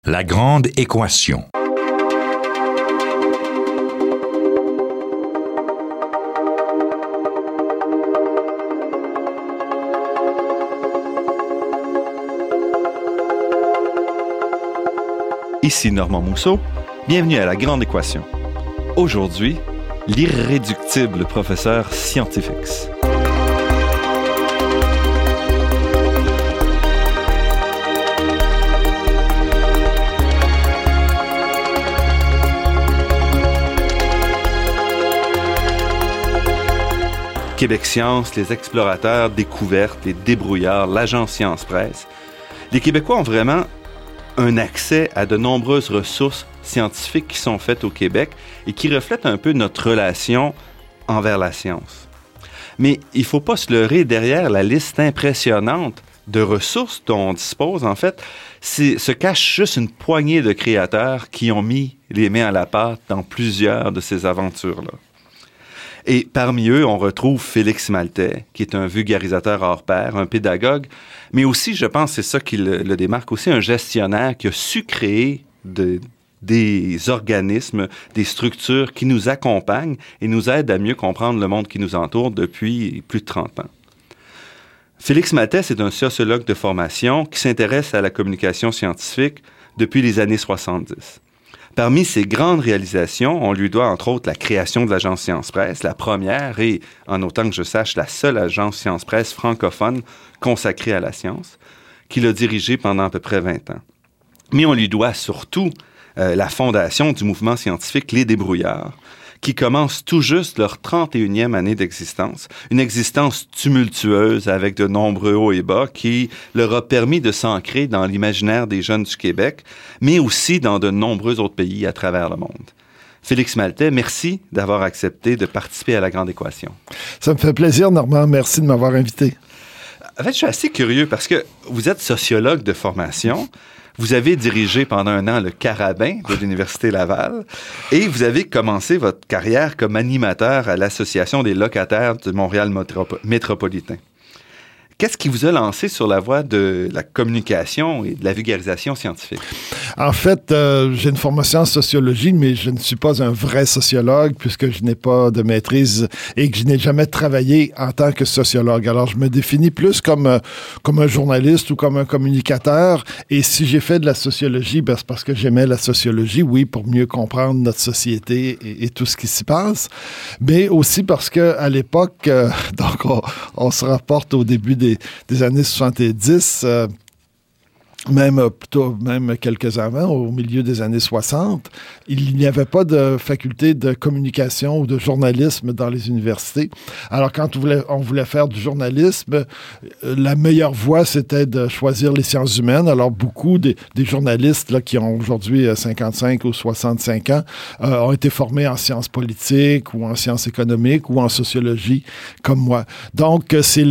La grande équation. Ici Normand Mousseau, bienvenue à La Grande Équation. Aujourd'hui, l'irréductible professeur Scientifix. Québec Science, les explorateurs, découvertes, les débrouillards, l'agence Science Presse. Les Québécois ont vraiment un accès à de nombreuses ressources scientifiques qui sont faites au Québec et qui reflètent un peu notre relation envers la science. Mais il ne faut pas se leurrer, derrière la liste impressionnante de ressources dont on dispose, en fait, se cache juste une poignée de créateurs qui ont mis les mains à la pâte dans plusieurs de ces aventures-là. Et parmi eux, on retrouve Félix Maltais, qui est un vulgarisateur hors pair, un pédagogue, mais aussi, je pense, c'est ça qui le démarque, aussi un gestionnaire qui a su créer des organismes, des structures qui nous accompagnent et nous aident à mieux comprendre le monde qui nous entoure depuis plus de 30 ans. Félix Maltais, c'est un sociologue de formation qui s'intéresse à la communication scientifique depuis les années 70. Parmi ses grandes réalisations, on lui doit entre autres la création de l'agence Science Presse, la première et, en autant que je sache, la seule agence Science Presse francophone consacrée à la science, qu'il a dirigée pendant à peu près 20 ans. Mais on lui doit surtout la fondation du mouvement scientifique Les Débrouillards, qui commence tout juste leur 31e année d'existence, une existence tumultueuse avec de nombreux hauts et bas qui leur a permis de s'ancrer dans l'imaginaire des jeunes du Québec, mais aussi dans de nombreux autres pays à travers le monde. Félix Maltais, merci d'avoir accepté de participer à La Grande Équation. Ça me fait plaisir, Normand. Merci de m'avoir invité. En fait, je suis assez curieux parce que vous êtes sociologue de formation. Vous avez dirigé pendant un an le Carabin de l'Université Laval et vous avez commencé votre carrière comme animateur à l'Association des locataires de Montréal métropolitain. Qu'est-ce qui vous a lancé sur la voie de la communication et de la vulgarisation scientifique? En fait, j'ai une formation en sociologie, mais je ne suis pas un vrai sociologue puisque je n'ai pas de maîtrise et que je n'ai jamais travaillé en tant que sociologue. Alors, je me définis plus comme un journaliste ou comme un communicateur. Et si j'ai fait de la sociologie, ben, c'est parce que j'aimais la sociologie, oui, pour mieux comprendre notre société et tout ce qui s'y passe, mais aussi parce qu'à l'époque, donc on se rapporte au début des années 70, même quelques avant, au milieu des années 60, il n'y avait pas de faculté de communication ou de journalisme dans les universités. Alors, quand on voulait faire du journalisme, la meilleure voie, c'était de choisir les sciences humaines. Alors, beaucoup des journalistes là, qui ont aujourd'hui 55 ou 65 ans ont été formés en sciences politiques ou en sciences économiques ou en sociologie, comme moi. Donc, c'est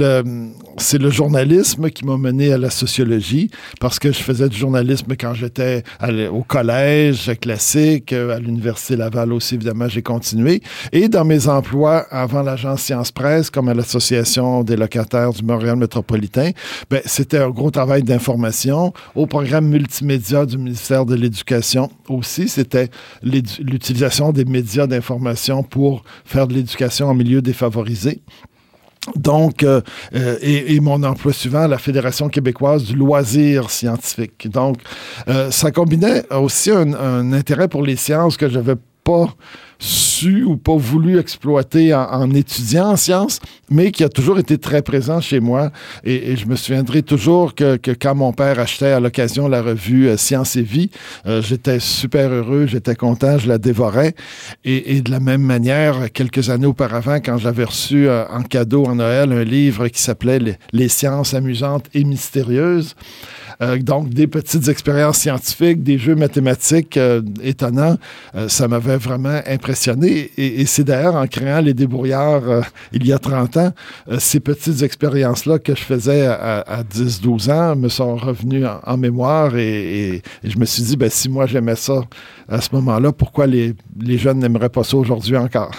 le journalisme qui m'a mené à la sociologie, parce que je faisais du journalisme quand j'étais au collège classique, à l'Université Laval aussi, évidemment, j'ai continué. Et dans mes emplois avant l'agence Science Presse, comme à l'Association des locataires du Montréal métropolitain, ben, c'était un gros travail d'information. Au programme multimédia du ministère de l'Éducation aussi, c'était l'utilisation des médias d'information pour faire de l'éducation en milieu défavorisé. Donc, et mon emploi suivant, la Fédération québécoise du loisir scientifique. Donc, ça combinait aussi un intérêt pour les sciences que j'avais pas su ou pas voulu exploiter en étudiant en sciences, mais qui a toujours été très présent chez moi. Et je me souviendrai toujours que quand mon père achetait à l'occasion la revue Science et Vie, j'étais super heureux, j'étais content, je la dévorais. Et de la même manière, quelques années auparavant, quand j'avais reçu en cadeau en Noël un livre qui s'appelait Les sciences amusantes et mystérieuses, donc des petites expériences scientifiques, des jeux mathématiques étonnants, ça m'avait vraiment impressionné. Et c'est d'ailleurs en créant Les Débrouillards il y a 30 ans, ces petites expériences-là que je faisais à 10-12 ans me sont revenues en mémoire et je me suis dit, ben, si moi j'aimais ça à ce moment-là, pourquoi les jeunes n'aimeraient pas ça aujourd'hui encore?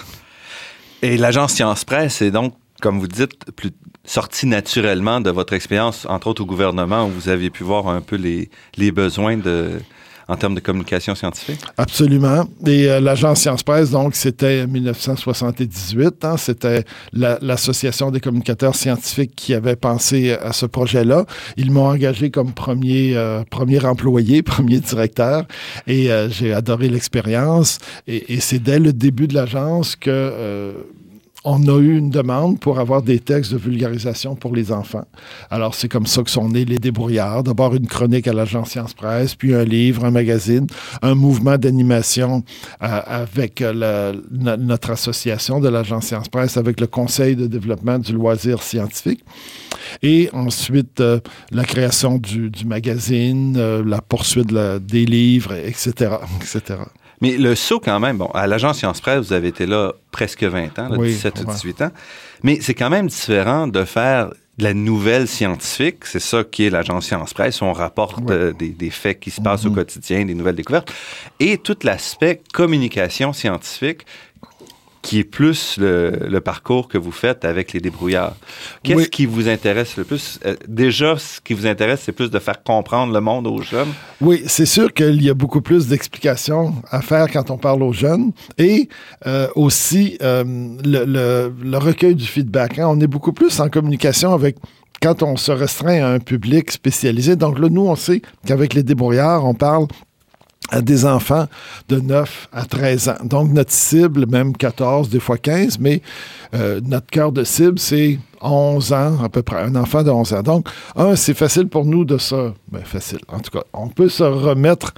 Et l'agence Science Presse est donc, comme vous dites, sorti naturellement de votre expérience, entre autres au gouvernement, où vous avez pu voir un peu les besoins en termes de communication scientifique? Absolument. Et l'agence Science Presse, donc, c'était 1978. Hein, c'était l'Association des communicateurs scientifiques qui avait pensé à ce projet-là. Ils m'ont engagé comme premier employé, premier directeur. Et j'ai adoré l'expérience. Et c'est dès le début de l'agence que... on a eu une demande pour avoir des textes de vulgarisation pour les enfants. Alors, c'est comme ça que sont nés les débrouillards. D'abord, une chronique à l'agence Science Presse, puis un livre, un magazine, un mouvement d'animation avec notre association de l'agence Science Presse, avec le Conseil de développement du loisir scientifique. Et ensuite, la création du magazine, la poursuite des livres, etc., etc. Mais le saut, quand même, bon, à l'agence Science Presse, vous avez été là presque 20 ans, là, oui, 17 ou 18 ans. Mais c'est quand même différent de faire de la nouvelle scientifique. C'est ça qui est l'agence Science Presse. On rapporte des faits qui se passent au quotidien, des nouvelles découvertes. Et tout l'aspect communication scientifique, qui est plus le parcours que vous faites avec les débrouillards. Qu'est-ce qui vous intéresse le plus? Déjà, ce qui vous intéresse, c'est plus de faire comprendre le monde aux jeunes? Oui, c'est sûr qu'il y a beaucoup plus d'explications à faire quand on parle aux jeunes. Et aussi, le recueil du feedback. Hein? On est beaucoup plus en communication avec... Quand on se restreint à un public spécialisé. Donc là, nous, on sait qu'avec les débrouillards, on parle à des enfants de 9 à 13 ans. Donc, notre cible, même 14, des fois 15, mais notre cœur de cible, c'est 11 ans, à peu près, un enfant de 11 ans. Donc, c'est facile pour nous de se... facile, en tout cas. On peut se remettre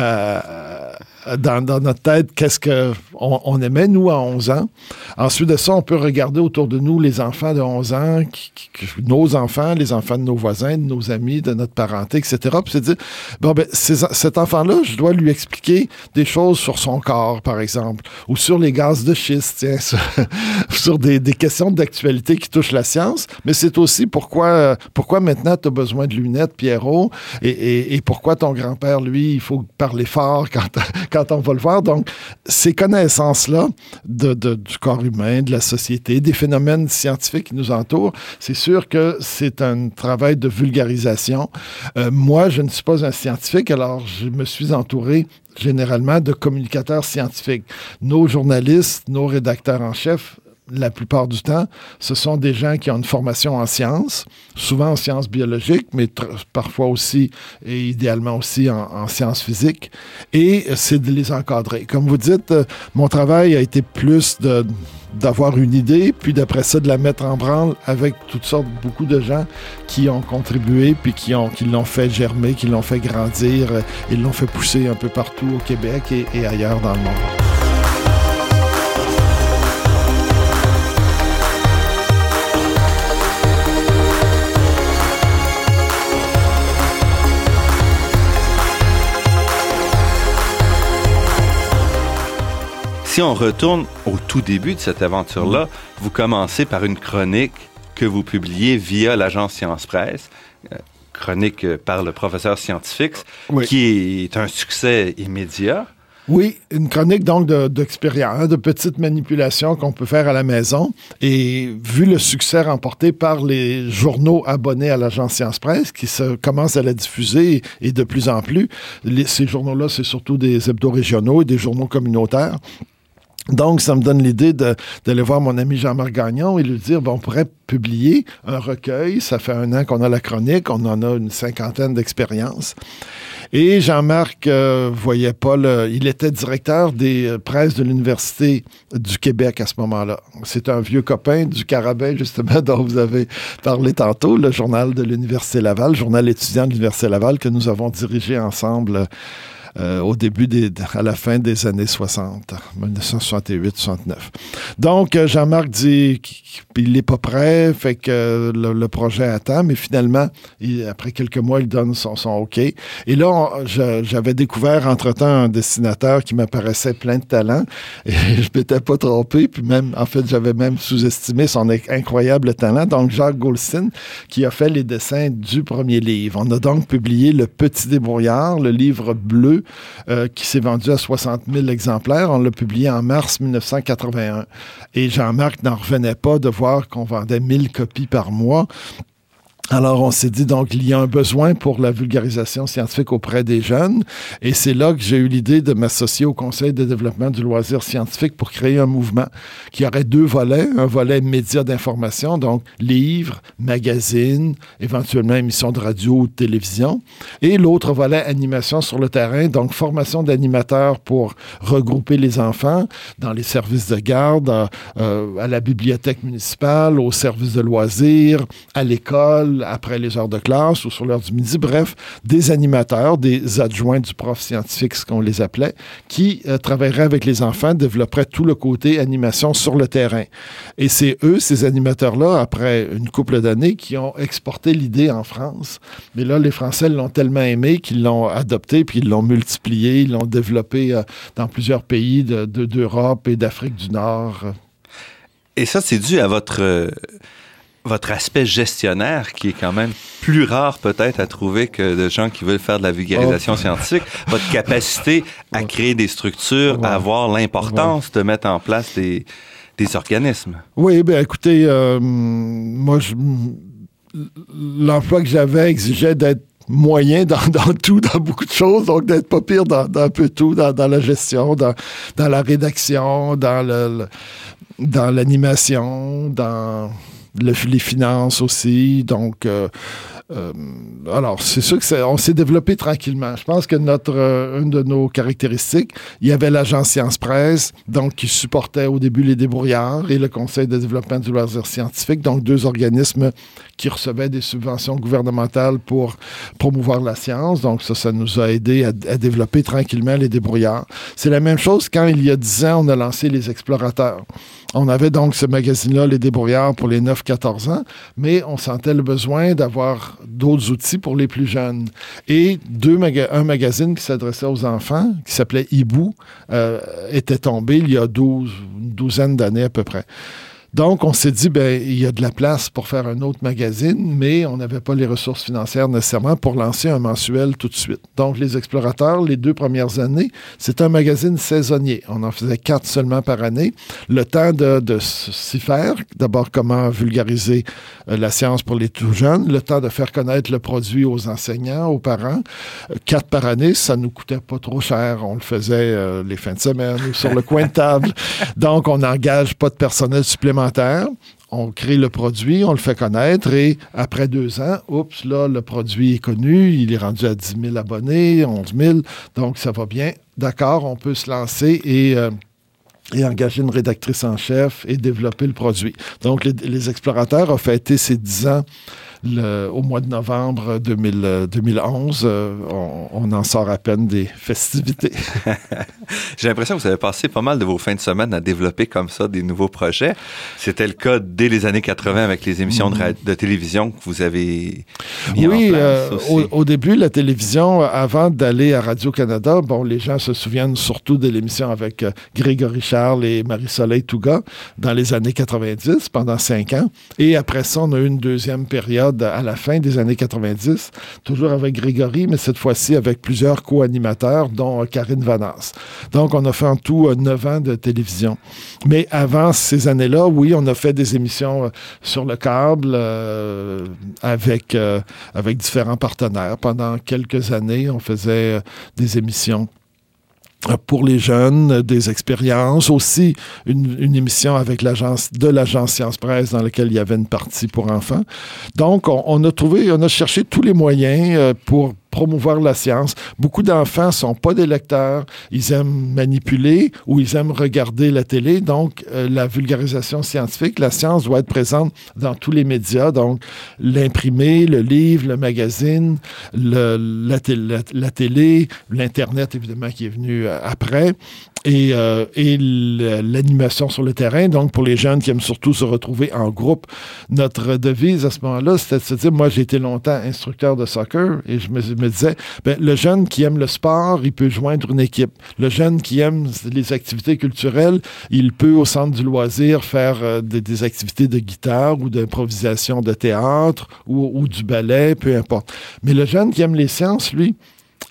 dans notre tête qu'est-ce qu'on aimait, nous, à 11 ans. Ensuite de ça, on peut regarder autour de nous les enfants de 11 ans, nos enfants, les enfants de nos voisins, de nos amis, de notre parenté, etc. Puis c'est dire, cet enfant-là, je dois lui expliquer des choses sur son corps, par exemple, ou sur les gaz de schiste, tiens, sur des questions d'actualité qui touchent la science, mais c'est aussi pourquoi maintenant tu as besoin de lunettes, Pierrot, et pourquoi ton grand-père, lui, il faut parler fort quand on va le voir. Donc, ces connaissances-là du corps humain, de la société, des phénomènes scientifiques qui nous entourent, c'est sûr que c'est un travail de vulgarisation. Moi, je ne suis pas un scientifique, alors je me suis entouré généralement de communicateurs scientifiques. Nos journalistes, nos rédacteurs en chef, la plupart du temps, ce sont des gens qui ont une formation en sciences, souvent en sciences biologiques, mais parfois aussi, et idéalement aussi en sciences physiques, et c'est de les encadrer. Comme vous dites, mon travail a été plus d'avoir une idée, puis d'après ça, de la mettre en branle avec beaucoup de gens qui ont contribué, puis qui l'ont fait germer, qui l'ont fait grandir, et l'ont fait pousser un peu partout au Québec et ailleurs dans le monde. Si on retourne au tout début de cette aventure-là, vous commencez par une chronique que vous publiez via l'agence Science Presse, chronique par le professeur scientifique, qui est un succès immédiat. Oui, une chronique donc d'expérience, de petites manipulations qu'on peut faire à la maison. Et vu le succès remporté par les journaux abonnés à l'agence Science Presse, qui commencent à la diffuser et de plus en plus, ces journaux-là, c'est surtout des hebdos régionaux et des journaux communautaires. Donc, ça me donne l'idée d'aller voir mon ami Jean-Marc Gagnon et lui dire, on pourrait publier un recueil. Ça fait 1 an qu'on a la chronique, on en a une 50aine d'expériences. Et Jean-Marc voyait pas il était directeur des presses de l'Université du Québec à ce moment-là. C'est un vieux copain du Carabin, justement, dont vous avez parlé tantôt, le journal de l'Université Laval, le journal étudiant de l'Université Laval que nous avons dirigé ensemble au début à la fin des années 60, 1968-69. Donc, Jean-Marc dit qu'il n'est pas prêt, fait que le projet attend, mais finalement, après quelques mois, il donne son OK. Et là, j'avais découvert entre-temps un dessinateur qui m'apparaissait plein de talent, et je m'étais pas trompé, puis même, en fait, j'avais même sous-estimé son incroyable talent. Donc, Jacques Goulstin, qui a fait les dessins du premier livre. On a donc publié Le Petit Débrouillard, le livre bleu, qui s'est vendu à 60 000 exemplaires. On l'a publié en mars 1981. Et Jean-Marc n'en revenait pas de voir qu'on vendait 1000 copies par mois. Alors, on s'est dit, donc, il y a un besoin pour la vulgarisation scientifique auprès des jeunes. Et c'est là que j'ai eu l'idée de m'associer au Conseil de développement du loisir scientifique pour créer un mouvement qui aurait 2 volets. Un volet médias d'information, donc livres, magazines, éventuellement émissions de radio ou de télévision. Et l'autre volet, animation sur le terrain, donc formation d'animateurs pour regrouper les enfants dans les services de garde, à la bibliothèque municipale, aux services de loisirs, à l'école, après les heures de classe ou sur l'heure du midi. Bref, des animateurs, des adjoints du prof scientifique, ce qu'on les appelait, qui travailleraient avec les enfants, développeraient tout le côté animation sur le terrain. Et c'est eux, ces animateurs-là, après une couple d'années, qui ont exporté l'idée en France. Mais là, les Français l'ont tellement aimé qu'ils l'ont adopté, puis ils l'ont multiplié, ils l'ont développé dans plusieurs pays d'Europe et d'Afrique du Nord. Et ça, c'est dû à votre aspect gestionnaire qui est quand même plus rare peut-être à trouver que de gens qui veulent faire de la vulgarisation scientifique. Votre capacité à créer des structures, à avoir l'importance de mettre en place des organismes. Oui, bien écoutez, moi, l'emploi que j'avais exigeait d'être moyen dans tout, dans beaucoup de choses, donc d'être pas pire dans un peu tout, dans la gestion, dans la rédaction, dans l'animation, dans les finances aussi. Donc, alors, c'est sûr qu'on s'est développé tranquillement. Je pense que une de nos caractéristiques, il y avait l'agence Science Presse, donc qui supportait au début les débrouillards, et le Conseil de développement du loisir scientifique, donc 2 organismes qui recevaient des subventions gouvernementales pour promouvoir la science. Donc ça nous a aidé à développer tranquillement les débrouillards. C'est la même chose quand, il y a 10 ans, on a lancé les Explorateurs. On avait donc ce magazine-là, les débrouillards, pour les 9-14 ans, mais on sentait le besoin d'avoir d'autres outils pour les plus jeunes. Et un magazine qui s'adressait aux enfants, qui s'appelait Hibou, était tombé il y a une douzaine d'années à peu près. Donc, on s'est dit, il y a de la place pour faire un autre magazine, mais on n'avait pas les ressources financières nécessairement pour lancer un mensuel tout de suite. Donc, les Explorateurs, les 2 premières années, c'est un magazine saisonnier. On en faisait 4 seulement par année. Le temps de s'y faire, d'abord, comment vulgariser la science pour les tout jeunes, le temps de faire connaître le produit aux enseignants, aux parents. 4 par année, ça nous coûtait pas trop cher. On le faisait les fins de semaine ou sur le coin de table. Donc, on n'engage pas de personnel supplémentaire. On crée le produit, on le fait connaître et après 2 ans, là, le produit est connu, il est rendu à 10 000 abonnés, 11 000, donc ça va bien. D'accord, on peut se lancer et engager une rédactrice en chef et développer le produit. Donc, les Explorateurs ont fêté ces 10 ans au mois de novembre 2011. On en sort à peine des festivités. J'ai l'impression que vous avez passé pas mal de vos fins de semaine à développer comme ça des nouveaux projets. C'était le cas dès les années 80 avec les émissions de télévision que vous avez mis en place aussi. Au début, la télévision, avant d'aller à Radio-Canada, les gens se souviennent surtout de l'émission avec Grégory Charles et Marie-Soleil Touga dans les années 90, pendant 5 ans. Et après ça, on a eu une deuxième période à la fin des années 90, toujours avec Grégory, mais cette fois-ci avec plusieurs co-animateurs, dont Karine Vanasse. Donc, on a fait en tout 9 ans de télévision. Mais avant ces années-là, oui, on a fait des émissions sur le câble avec différents partenaires. Pendant quelques années, on faisait des émissions pour les jeunes, des expériences, aussi une émission avec l'agence Science Presse dans laquelle il y avait une partie pour enfants. Donc, on a cherché tous les moyens pour promouvoir la science. Beaucoup d'enfants ne sont pas des lecteurs, ils aiment manipuler ou ils aiment regarder la télé. Donc, la vulgarisation scientifique, la science doit être présente dans tous les médias. Donc, l'imprimé, le livre, le magazine, la télé, l'Internet, évidemment, qui est venu après. Et l'animation sur le terrain. Donc, pour les jeunes qui aiment surtout se retrouver en groupe, notre devise à ce moment-là, c'était de se dire, moi, j'ai été longtemps instructeur de soccer et je me disais, le jeune qui aime le sport, il peut joindre une équipe. Le jeune qui aime les activités culturelles, il peut, au centre du loisir, faire des activités de guitare ou d'improvisation de théâtre ou du ballet, peu importe. Mais le jeune qui aime les sciences, lui,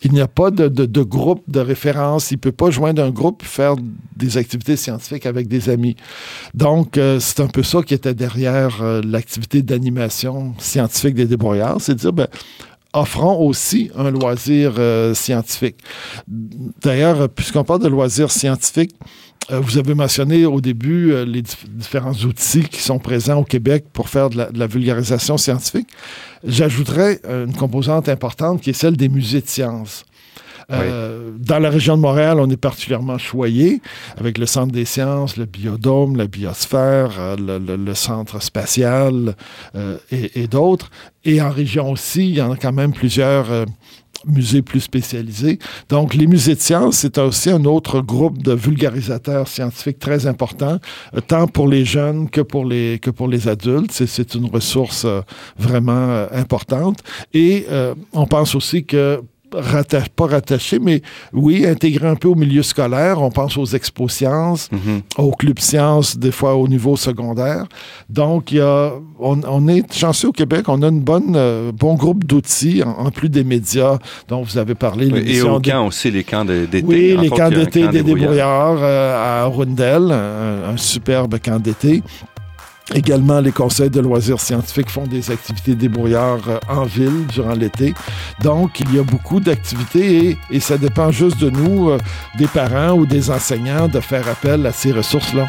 il n'y a pas de groupe de référence. Il ne peut pas joindre un groupe et faire des activités scientifiques avec des amis. Donc, c'est un peu ça qui était derrière l'activité d'animation scientifique des débrouillards. C'est de dire, offrons aussi un loisir scientifique. D'ailleurs, puisqu'on parle de loisirs scientifiques, vous avez mentionné au début les différents outils qui sont présents au Québec pour faire de la vulgarisation scientifique. J'ajouterais une composante importante qui est celle des musées de sciences. Oui. Dans la région de Montréal, on est particulièrement choyé avec le Centre des sciences, le Biodôme, la Biosphère, le Centre spatial et d'autres. Et en région aussi, il y en a quand même plusieurs musées plus spécialisés. Donc, les musées de sciences, c'est aussi un autre groupe de vulgarisateurs scientifiques très important, tant pour les jeunes que pour les adultes. C'est une ressource vraiment importante. Et on pense aussi que pas rattaché, mais oui, intégré un peu au milieu scolaire. On pense aux expos sciences, aux clubs sciences, des fois au niveau secondaire. Donc, on est chanceux au Québec. On a bon groupe d'outils, en plus des médias dont vous avez parlé. Et au camp aussi, les camps d'été. Oui, les camps d'été des débrouillards à Rundel, un superbe camp d'été. Également, les conseils de loisirs scientifiques font des activités débrouillards en ville durant l'été. Donc, il y a beaucoup d'activités et ça dépend juste de nous, des parents ou des enseignants, de faire appel à ces ressources-là.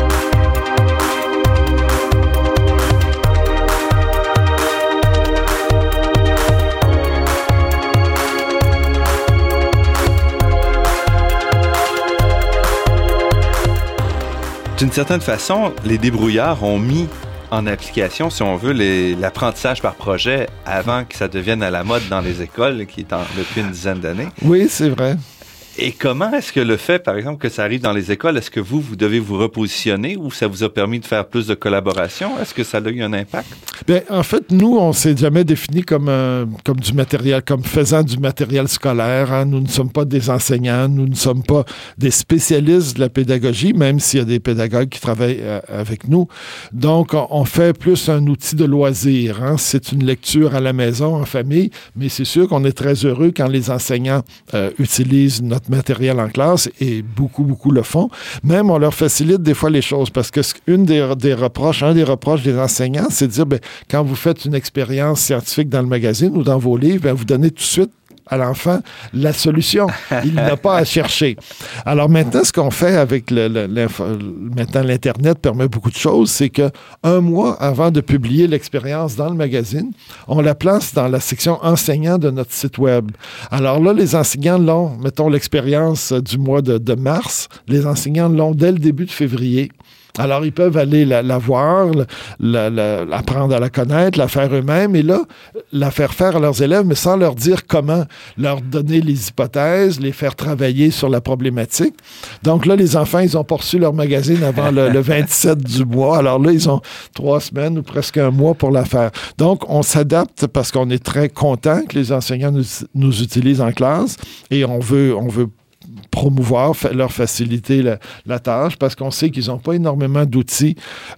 D'une certaine façon, les débrouillards ont mis en application, si on veut, l'apprentissage par projet avant que ça devienne à la mode dans les écoles, qui est depuis une dizaine d'années. Oui, c'est vrai. Et comment est-ce que le fait, par exemple, que ça arrive dans les écoles, est-ce que vous devez vous repositionner ou ça vous a permis de faire plus de collaboration? Est-ce que ça a eu un impact? Bien, en fait, nous, on ne s'est jamais défini comme du matériel, comme faisant du matériel scolaire. Hein. Nous ne sommes pas des enseignants, nous ne sommes pas des spécialistes de la pédagogie, même s'il y a des pédagogues qui travaillent avec nous. Donc, on fait plus un outil de loisir. Hein. C'est une lecture à la maison, en famille, mais c'est sûr qu'on est très heureux quand les enseignants utilisent notre matériel en classe, et beaucoup le font. Même, on leur facilite des fois les choses, parce que un des reproches des enseignants, c'est de dire, quand vous faites une expérience scientifique dans le magazine ou dans vos livres, vous donnez tout de suite à l'enfant la solution. Il n'a pas à chercher. Alors maintenant, ce qu'on fait avec maintenant l'Internet permet beaucoup de choses, c'est que 1 mois avant de publier l'expérience dans le magazine, on la place dans la section enseignants de notre site web. Alors là, les enseignants l'ont, mettons l'expérience du mois de mars, les enseignants l'ont dès le début de février. Alors, ils peuvent aller la voir, apprendre à la connaître, la faire eux-mêmes, et là, la faire faire à leurs élèves, mais sans leur dire comment, leur donner les hypothèses, les faire travailler sur la problématique. Donc là, les enfants, ils ont pas reçu leur magazine avant le 27 du mois. Alors là, ils ont 3 semaines ou presque 1 mois pour la faire. Donc, on s'adapte parce qu'on est très content que les enseignants nous utilisent en classe, et on veut promouvoir, leur faciliter la tâche, parce qu'on sait qu'ils n'ont pas énormément d'outils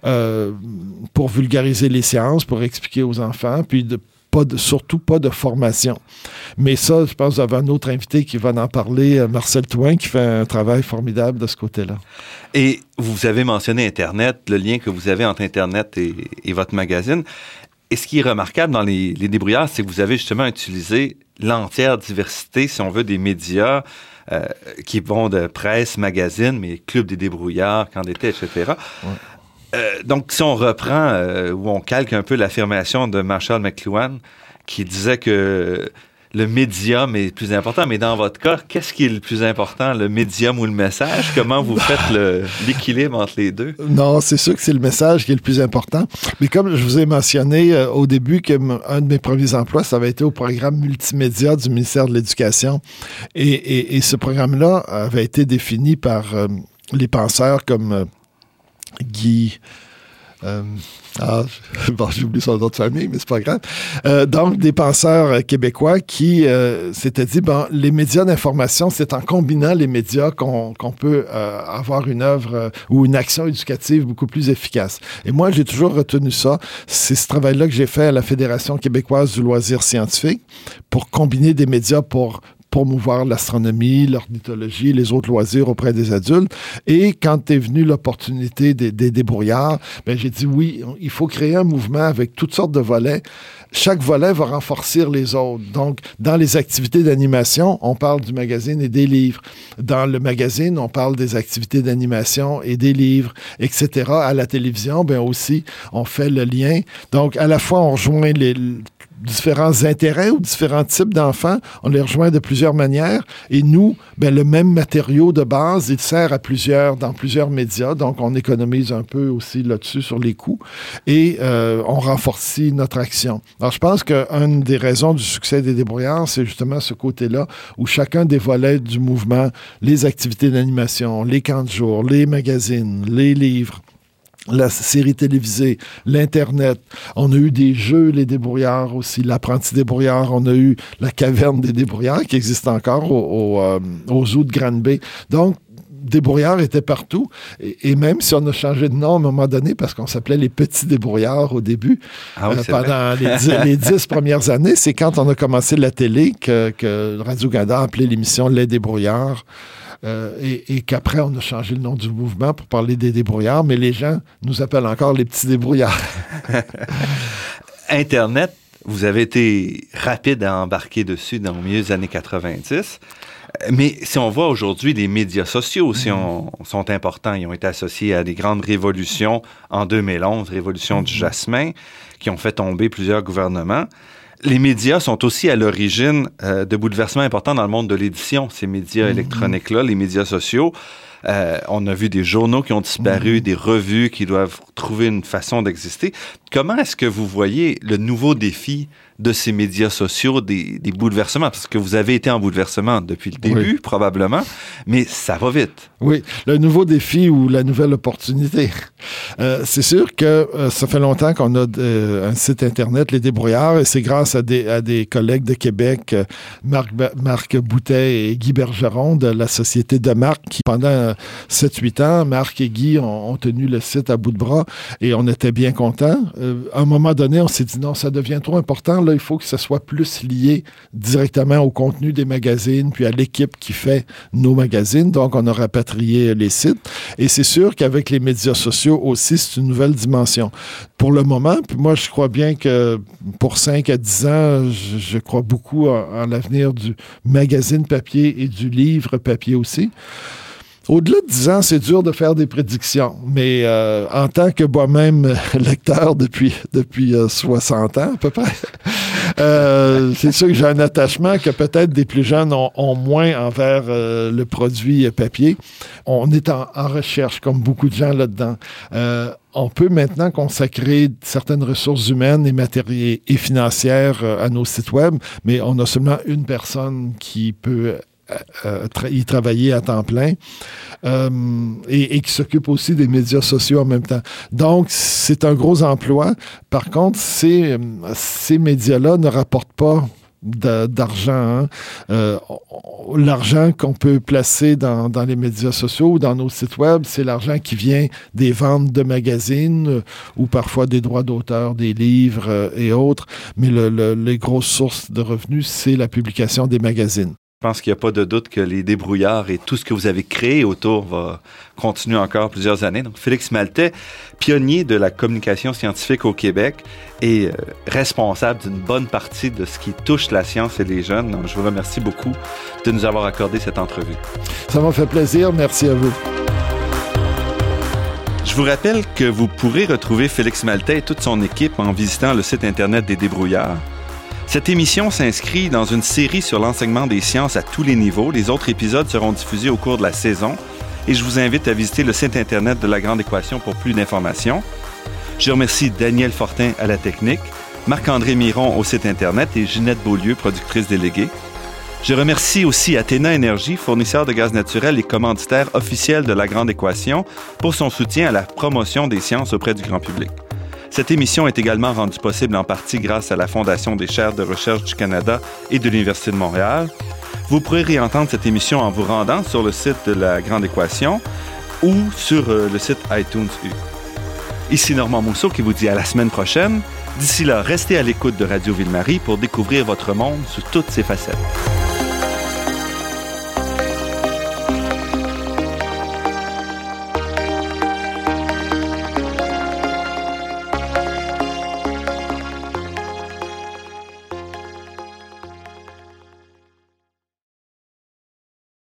pour vulgariser les sciences, pour expliquer aux enfants, puis surtout pas de formation. Mais ça, je pense que vous avez un autre invité qui va en parler, Marcel Touin, qui fait un travail formidable de ce côté-là. Et vous avez mentionné Internet, le lien que vous avez entre Internet et votre magazine. Et ce qui est remarquable dans les débrouillards, c'est que vous avez justement utilisé l'entière diversité, si on veut, des médias qui vont de presse, magazine, mais club des débrouillards, camp d'été, etc. Ouais. Donc, si on reprend ou on calque un peu l'affirmation de Marshall McLuhan, qui disait que le médium est le plus important, mais dans votre cas, qu'est-ce qui est le plus important, le médium ou le message? Comment vous faites l'équilibre entre les deux? Non, c'est sûr que c'est le message qui est le plus important. Mais comme je vous ai mentionné au début qu'un de mes premiers emplois, ça avait été au programme multimédia du ministère de l'Éducation. Et ce programme-là avait été défini par les penseurs comme Guy... j'ai oublié son nom de famille, mais c'est pas grave. Donc, des penseurs québécois qui s'étaient dit, les médias d'information, c'est en combinant les médias qu'on peut avoir une œuvre ou une action éducative beaucoup plus efficace. Et moi, j'ai toujours retenu ça. C'est ce travail-là que j'ai fait à la Fédération québécoise du loisir scientifique pour combiner des médias pour promouvoir l'astronomie, l'ornithologie, les autres loisirs auprès des adultes. Et quand est venue l'opportunité des débrouillards, ben, j'ai dit oui, il faut créer un mouvement avec toutes sortes de volets. Chaque volet va renforcer les autres. Donc, dans les activités d'animation, on parle du magazine et des livres. Dans le magazine, on parle des activités d'animation et des livres, etc. À la télévision, ben aussi, on fait le lien. Donc, à la fois, on rejoint les différents intérêts ou différents types d'enfants. On les rejoint de plusieurs manières. Et nous, ben, le même matériau de base, il sert dans plusieurs médias. Donc, on économise un peu aussi là-dessus sur les coûts. Et on renforce notre action. Alors, je pense qu'une des raisons du succès des débrouillards, c'est justement ce côté-là où chacun des volets du mouvement, les activités d'animation, les camps de jour, les magazines, les livres, la série télévisée, l'Internet. On a eu des jeux, les débrouillards aussi, l'apprenti débrouillard. On a eu la caverne des débrouillards qui existe encore au zoo de Granby. Donc, débrouillards étaient partout. Et même si on a changé de nom à un moment donné parce qu'on s'appelait les petits débrouillards au début, pendant les 10 premières années, c'est quand on a commencé la télé que Radio-Canada a appelé l'émission Les Débrouillards. Et qu'après, on a changé le nom du mouvement pour parler des débrouillards, mais les gens nous appellent encore les petits débrouillards. Internet, vous avez été rapide à embarquer dessus dans le milieu des années 90. Mais si on voit aujourd'hui, les médias sociaux aussi sont importants. Ils ont été associés à des grandes révolutions en 2011, révolution du jasmin, qui ont fait tomber plusieurs gouvernements. Les médias sont aussi à l'origine de bouleversements importants dans le monde de l'édition. Ces médias électroniques-là, les médias sociaux, on a vu des journaux qui ont disparu, des revues qui doivent trouver une façon d'exister. Comment est-ce que vous voyez le nouveau défi de ces médias sociaux, des bouleversements? Parce que vous avez été en bouleversement depuis le début, probablement, mais ça va vite. Oui, le nouveau défi ou la nouvelle opportunité. C'est sûr que ça fait longtemps qu'on a un site Internet, Les Débrouillards, et c'est grâce à des collègues de Québec, Marc Boutet et Guy Bergeron de la Société de Marc, qui pendant 7-8 ans, Marc et Guy ont tenu le site à bout de bras et on était bien contents. À un moment donné, on s'est dit non, ça devient trop important. Là, il faut que ça soit plus lié directement au contenu des magazines, puis à l'équipe qui fait nos magazines. Donc, on a rapatrié les sites. Et c'est sûr qu'avec les médias sociaux aussi, c'est une nouvelle dimension. Pour le moment, puis moi, je crois bien que pour 5 à 10 ans, je crois beaucoup en l'avenir du magazine papier et du livre papier aussi. Au-delà de 10 ans, c'est dur de faire des prédictions, mais en tant que moi-même lecteur depuis 60 ans à peu près, c'est sûr que j'ai un attachement que peut-être des plus jeunes ont moins envers le produit papier. On est en recherche, comme beaucoup de gens là-dedans. On peut maintenant consacrer certaines ressources humaines et matérielles et financières à nos sites web, mais on a seulement une personne qui peut y travailler à temps plein et qui s'occupe aussi des médias sociaux en même temps. Donc, c'est un gros emploi. Par contre, ces médias-là ne rapportent pas d'argent. L'argent qu'on peut placer dans les médias sociaux ou dans nos sites web, c'est l'argent qui vient des ventes de magazines ou parfois des droits d'auteur, des livres et autres. Mais les grosses sources de revenus, c'est la publication des magazines. Je pense qu'il n'y a pas de doute que les débrouillards et tout ce que vous avez créé autour va continuer encore plusieurs années. Donc, Félix Maltais, pionnier de la communication scientifique au Québec et responsable d'une bonne partie de ce qui touche la science et les jeunes. Donc, je vous remercie beaucoup de nous avoir accordé cette entrevue. Ça m'a fait plaisir. Merci à vous. Je vous rappelle que vous pourrez retrouver Félix Maltais et toute son équipe en visitant le site Internet des débrouillards. Cette émission s'inscrit dans une série sur l'enseignement des sciences à tous les niveaux. Les autres épisodes seront diffusés au cours de la saison et je vous invite à visiter le site Internet de La Grande Équation pour plus d'informations. Je remercie Daniel Fortin à la technique, Marc-André Miron au site Internet et Ginette Beaulieu, productrice déléguée. Je remercie aussi Athéna Énergie, fournisseur de gaz naturel et commanditaire officiel de La Grande Équation, pour son soutien à la promotion des sciences auprès du grand public. Cette émission est également rendue possible en partie grâce à la Fondation des chaires de recherche du Canada et de l'Université de Montréal. Vous pourrez réentendre cette émission en vous rendant sur le site de La Grande Équation ou sur le site iTunes U. Ici Normand Mousseau qui vous dit à la semaine prochaine. D'ici là, restez à l'écoute de Radio Ville-Marie pour découvrir votre monde sous toutes ses facettes.